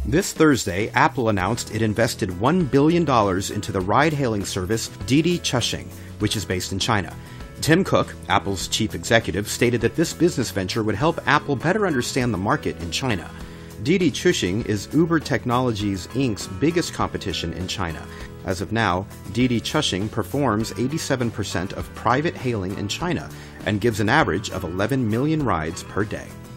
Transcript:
This Thursday, Apple announced it invested $1 billion into the ride-hailing service Didi Chuxing, which is based in China. Tim Cook, Apple's chief executive, stated that this business venture would help Apple better understand the market in China. Didi Chuxing is Uber Technologies Inc.'s biggest competition in China. As of now, Didi Chuxing performs 87% of private hailing in China and gives an average of 11 million rides per day.